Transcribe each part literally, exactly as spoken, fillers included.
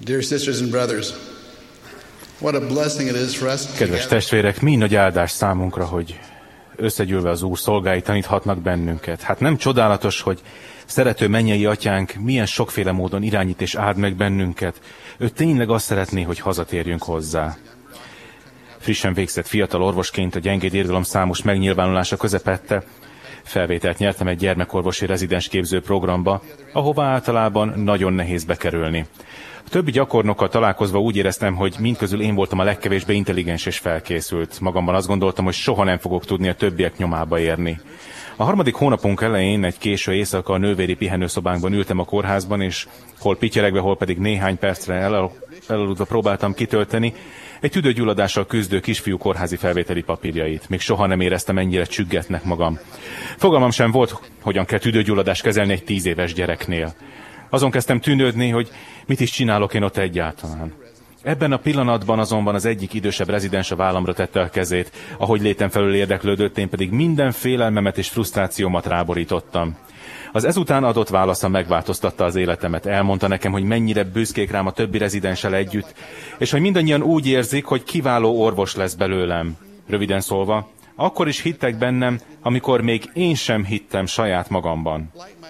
Dear sisters and brothers, what a blessing it is for us. Kedves testvérek, mi nagy áldás számunkra, hogy összegyűlve az Úr szolgái taníthatnak bennünket. Hát nem csodálatos, hogy szerető mennyei atyánk milyen sokféle módon irányít és áld meg bennünket. Ő tényleg azt szeretné, hogy hazatérjünk hozzá. Frissen végzett fiatal orvosként a gyengéd irgalom számos megnyilvánulása közepette felvételt nyertem egy gyermekorvosi rezidens képző programba, ahová általában nagyon nehéz bekerülni. A többi gyakornokkal találkozva úgy éreztem, hogy mindközül én voltam a legkevésbé intelligens és felkészült. Magamban azt gondoltam, hogy soha nem fogok tudni a többiek nyomába érni. A harmadik hónapunk elején egy késő éjszaka a nővéri pihenőszobánkban ültem a kórházban, és hol pityeregve, hol pedig néhány percre el, elaludva próbáltam kitölteni egy tüdőgyulladással küzdő kisfiú kórházi felvételi papírjait. Még soha nem éreztem ennyire csüggetnek magam. Fogalmam sem volt, hogyan kell tüdőgyulladást kezelni egy tíz éves gyereknél. Azon kezdtem tűnődni, hogy mit is csinálok én ott egyáltalán. Ebben a pillanatban azonban az egyik idősebb rezidens a vállamra tette a kezét, ahogy létem felül érdeklődött, én pedig minden félelmemet és frusztrációmat ráborítottam. Az ezután adott válasza megváltoztatta az életemet. Elmondta nekem, hogy mennyire büszkék rám a többi rezidenssel együtt, és hogy mindannyian úgy érzik, hogy kiváló orvos lesz belőlem. Röviden szólva, akkor is hittek bennem, amikor még én sem hittem saját magamban.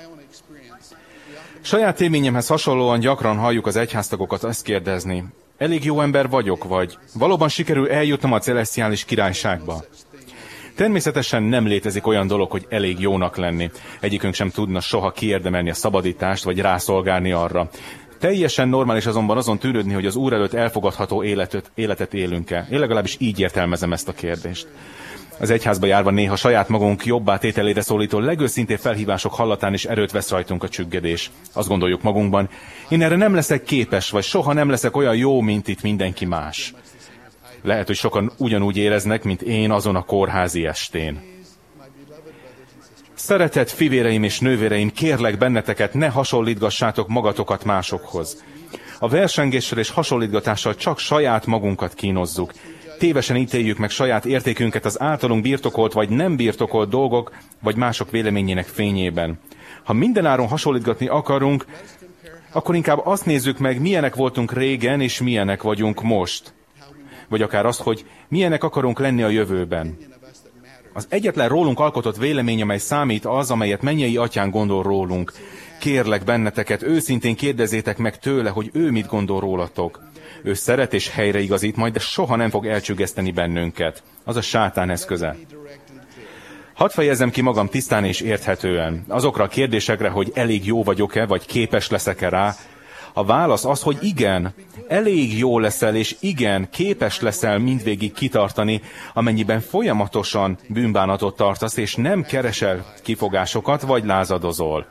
Saját élményemhez hasonlóan gyakran halljuk az egyháztagokat azt kérdezni, elég jó ember vagyok, vagy valóban sikerül eljutnom a celesztiális királyságba? Természetesen nem létezik olyan dolog, hogy elég jónak lenni. Egyikünk sem tudna soha kiérdemelni a szabadítást, vagy rászolgálni arra. Teljesen normális azonban azon tűrődni, hogy az Úr előtt elfogadható életet, életet élünk-e. Én legalábbis így értelmezem ezt a kérdést. Az egyházba járva néha saját magunk jobbá tételére szólító legőszintébb felhívások hallatán is erőt vesz rajtunk a csüggedés. Azt gondoljuk magunkban, én erre nem leszek képes, vagy soha nem leszek olyan jó, mint itt mindenki más. Lehet, hogy sokan ugyanúgy éreznek, mint én azon a kórházi estén. Szeretett fivéreim és nővéreim, kérlek benneteket, ne hasonlítgassátok magatokat másokhoz. A versengéssel és hasonlítgatással csak saját magunkat kínozzuk. Tévesen ítéljük meg saját értékünket az általunk birtokolt vagy nem birtokolt dolgok, vagy mások véleményének fényében. Ha mindenáron hasonlítgatni akarunk, akkor inkább azt nézzük meg, milyenek voltunk régen, és milyenek vagyunk most. Vagy akár azt, hogy milyenek akarunk lenni a jövőben. Az egyetlen rólunk alkotott vélemény, amely számít, az, amelyet mennyei atyán gondol rólunk. Kérlek benneteket, őszintén kérdezzétek meg tőle, hogy ő mit gondol rólatok. Ő szeret és helyreigazít majd, de soha nem fog elcsüggeszteni bennünket. Az a sátán eszköze. Hadd fejezzem ki magam tisztán és érthetően. Azokra a kérdésekre, hogy elég jó vagyok-e, vagy képes leszek-e rá, a válasz az, hogy igen, elég jó leszel, és igen, képes leszel mindvégig kitartani, amennyiben folyamatosan bűnbánatot tartasz, és nem keresel kifogásokat, vagy lázadozol.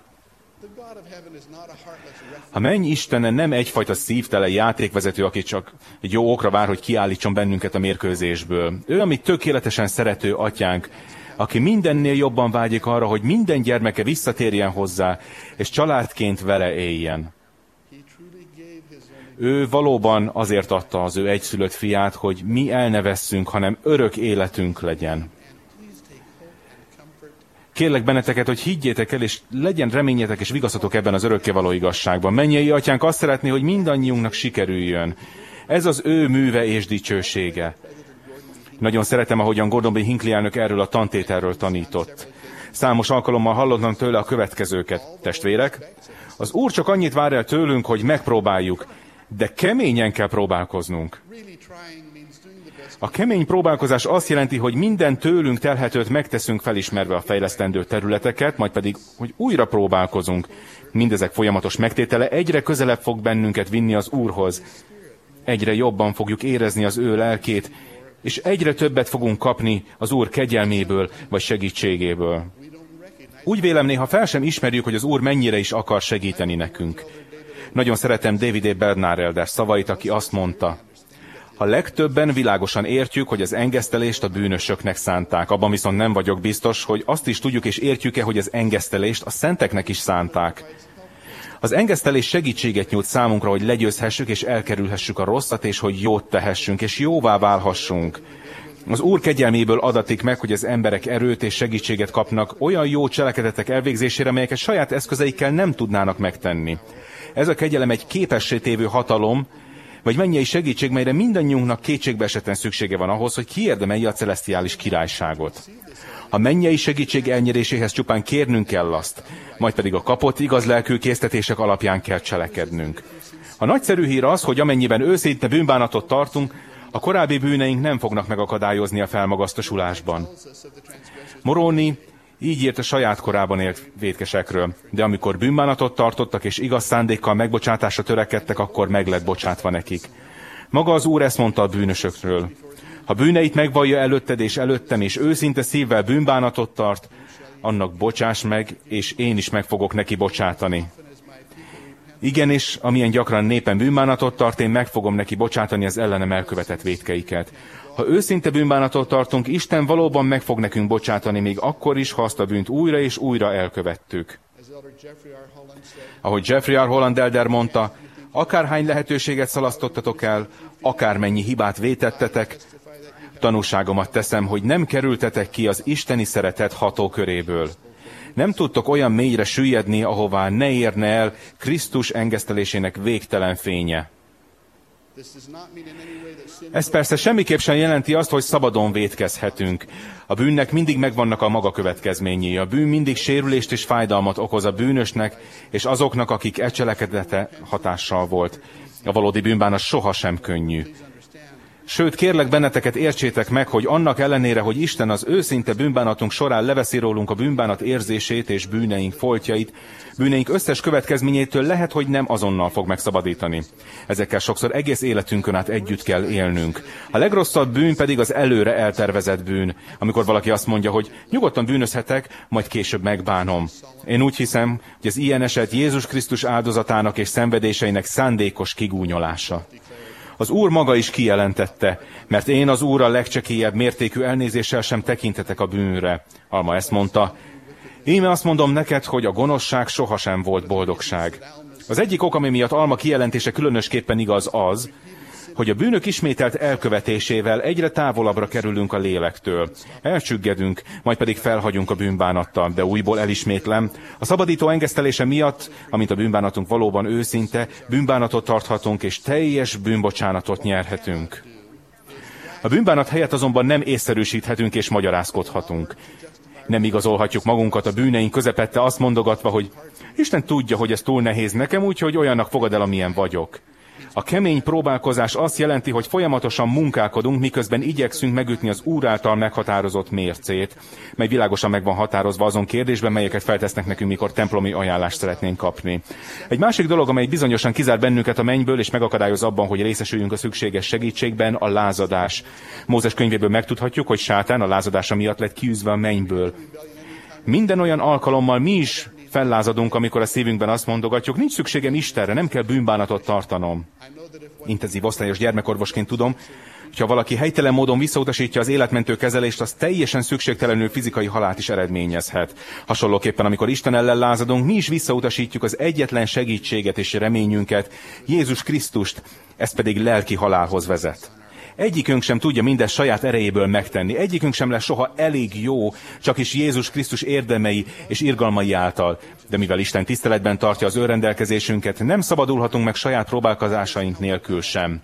A menny Istene nem egyfajta szívtelen játékvezető, aki csak egy jó okra vár, hogy kiállítson bennünket a mérkőzésből. Ő, ami tökéletesen szerető atyánk, aki mindennél jobban vágyik arra, hogy minden gyermeke visszatérjen hozzá, és családként vele éljen. Ő valóban azért adta az ő egyszülött fiát, hogy mi el ne vesszünk, hanem örök életünk legyen. Kérlek benneteket, hogy higgyétek el, és legyen reményetek és vigasztatok ebben az örökkévaló igazságban. Mennyei atyánk azt szeretné, hogy mindannyiunknak sikerüljön. Ez az ő műve és dicsősége. Nagyon szeretem, ahogyan Gordon B. Hinckley elnök erről a tantételről tanított. Számos alkalommal hallottam tőle a következőket. Testvérek, az Úr csak annyit vár el tőlünk, hogy megpróbáljuk, de keményen kell próbálkoznunk. A kemény próbálkozás azt jelenti, hogy minden tőlünk telhetőt megteszünk felismerve a fejlesztendő területeket, majd pedig, hogy újra próbálkozunk. Mindezek folyamatos megtétele egyre közelebb fog bennünket vinni az Úrhoz. Egyre jobban fogjuk érezni az ő lelkét, és egyre többet fogunk kapni az Úr kegyelméből vagy segítségéből. Úgy vélem, néha fel sem ismerjük, hogy az Úr mennyire is akar segíteni nekünk. Nagyon szeretem David A. Bernard Elder szavait, aki azt mondta, a legtöbben világosan értjük, hogy az engesztelést a bűnösöknek szánták. Abban viszont nem vagyok biztos, hogy azt is tudjuk és értjük-e, hogy az engesztelést a szenteknek is szánták. Az engesztelés segítséget nyújt számunkra, hogy legyőzhessük és elkerülhessük a rosszat, és hogy jót tehessünk, és jóvá válhassunk. Az Úr kegyelméből adatik meg, hogy az emberek erőt és segítséget kapnak olyan jó cselekedetek elvégzésére, melyeket saját eszközeikkel nem tudnának megtenni. Ez a kegyelem egy képessé tévő hatalom, vagy mennyei segítség, melyre mindannyiunknak kétségbe esetten szüksége van ahhoz, hogy kiérdemelje a celesztiális királyságot. A mennyei segítség elnyeréséhez csupán kérnünk kell azt, majd pedig a kapott igaz lelkű késztetések alapján kell cselekednünk. A nagyszerű hír az, hogy amennyiben őszinte bűnbánatot tartunk, a korábbi bűneink nem fognak megakadályozni a felmagasztosulásban. Moroni így írt a saját korában élt vétkesekről, de amikor bűnbánatot tartottak és igaz szándékkal megbocsátásra törekedtek, akkor meg lett bocsátva nekik. Maga az Úr ezt mondta a bűnösökről. Ha bűneit megvallja előtted és előttem, és őszinte szívvel bűnbánatot tart, annak bocsáss meg, és én is meg fogok neki bocsátani. Igenis, amilyen gyakran népen bűnbánatot tart, én meg fogom neki bocsátani az ellenem elkövetett vétkeiket. Ha őszinte bűnbánatot tartunk, Isten valóban meg fog nekünk bocsátani, még akkor is, ha azt a bűnt újra és újra elkövettük. Ahogy Jeffrey R. Holland Elder mondta, akárhány lehetőséget szalasztottatok el, akármennyi hibát vétettetek, tanúságomat teszem, hogy nem kerültetek ki az isteni szeretet hatóköréből. Nem tudtok olyan mélyre süllyedni, ahová ne érne el Krisztus engesztelésének végtelen fénye. Ez persze semmiképp sem jelenti azt, hogy szabadon vétkezhetünk. A bűnnek mindig megvannak a maga következményei. A bűn mindig sérülést és fájdalmat okoz a bűnösnek, és azoknak, akik e cselekedete hatással volt. A valódi bűnbánat sohasem könnyű. Sőt, kérlek benneteket, értsétek meg, hogy annak ellenére, hogy Isten az őszinte bűnbánatunk során leveszi rólunk a bűnbánat érzését és bűneink foltjait, bűneink összes következményétől lehet, hogy nem azonnal fog megszabadítani. Ezekkel sokszor egész életünkön át együtt kell élnünk. A legrosszabb bűn pedig az előre eltervezett bűn, amikor valaki azt mondja, hogy nyugodtan bűnözhetek, majd később megbánom. Én úgy hiszem, hogy az ilyen eset Jézus Krisztus áldozatának és szenvedéseinek szándékos kigúnyolása. Az Úr maga is kijelentette, mert én az Úr a legcsekélyebb mértékű elnézéssel sem tekintetek a bűnre. Alma ezt mondta, íme azt mondom neked, hogy a gonoszság sohasem volt boldogság. Az egyik ok, ami miatt Alma kijelentése különösképpen igaz az, hogy a bűnök ismételt elkövetésével egyre távolabbra kerülünk a lélektől. Elcsüggedünk, majd pedig felhagyunk a bűnbánattal, de újból elismétlem. A szabadító engesztelése miatt, amint a bűnbánatunk valóban őszinte, bűnbánatot tarthatunk, és teljes bűnbocsánatot nyerhetünk. A bűnbánat helyett azonban nem észszerűsíthetünk és magyarázkodhatunk. Nem igazolhatjuk magunkat a bűneink közepette azt mondogatva, hogy Isten tudja, hogy ez túl nehéz nekem, úgyhogy olyannak fogad el, amilyen vagyok. A kemény próbálkozás azt jelenti, hogy folyamatosan munkálkodunk, miközben igyekszünk megütni az Úr által meghatározott mércét, mely világosan meg van határozva azon kérdésben, melyeket feltesznek nekünk, mikor templomi ajánlást szeretnénk kapni. Egy másik dolog, amely bizonyosan kizár bennünket a mennyből, és megakadályoz abban, hogy részesüljünk a szükséges segítségben, a lázadás. Mózes könyvéből megtudhatjuk, hogy Sátán a lázadása miatt lett kiűzve a mennyből. Minden olyan alkalommal mi is fellázadunk, amikor a szívünkben azt mondogatjuk, nincs szükségem Istenre, nem kell bűnbánatot tartanom. Intenzív osztályos gyermekorvosként tudom, hogyha valaki helytelen módon visszautasítja az életmentő kezelést, az teljesen szükségtelenül fizikai halált is eredményezhet. Hasonlóképpen, amikor Isten ellen lázadunk, mi is visszautasítjuk az egyetlen segítséget és reményünket, Jézus Krisztust, ez pedig lelki halálhoz vezet. Egyikünk sem tudja mindezt saját erejéből megtenni. Egyikünk sem lesz soha elég jó, csak is Jézus Krisztus érdemei és irgalmai által. De mivel Isten tiszteletben tartja az ő rendelkezésünket, nem szabadulhatunk meg saját próbálkozásaink nélkül sem.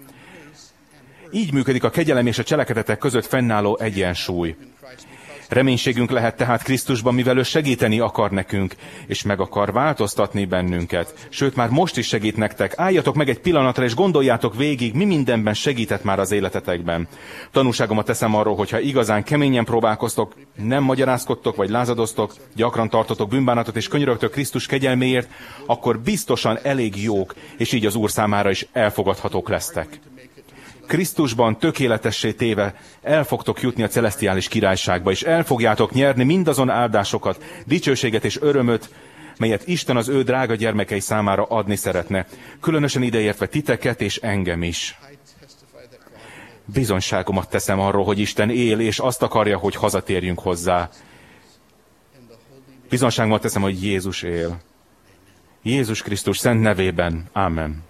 Így működik a kegyelem és a cselekedetek között fennálló egyensúly. Reménységünk lehet tehát Krisztusban, mivel ő segíteni akar nekünk, és meg akar változtatni bennünket. Sőt, már most is segít nektek. Álljatok meg egy pillanatra, és gondoljátok végig, mi mindenben segített már az életetekben. Tanúságomat teszem arról, hogyha igazán keményen próbálkoztok, nem magyarázkodtok vagy lázadoztok, gyakran tartotok bűnbánatot és könyörögtök Krisztus kegyelméért, akkor biztosan elég jók, és így az Úr számára is elfogadhatók lesztek. Krisztusban tökéletessé téve el fogtok jutni a celesztiális királyságba, és el fogjátok nyerni mindazon áldásokat, dicsőséget és örömöt, melyet Isten az ő drága gyermekei számára adni szeretne, különösen ideértve titeket és engem is. Bizonyságomat teszem arról, hogy Isten él, és azt akarja, hogy hazatérjünk hozzá. Bizonyságomat teszem, hogy Jézus él. Jézus Krisztus szent nevében. Amen.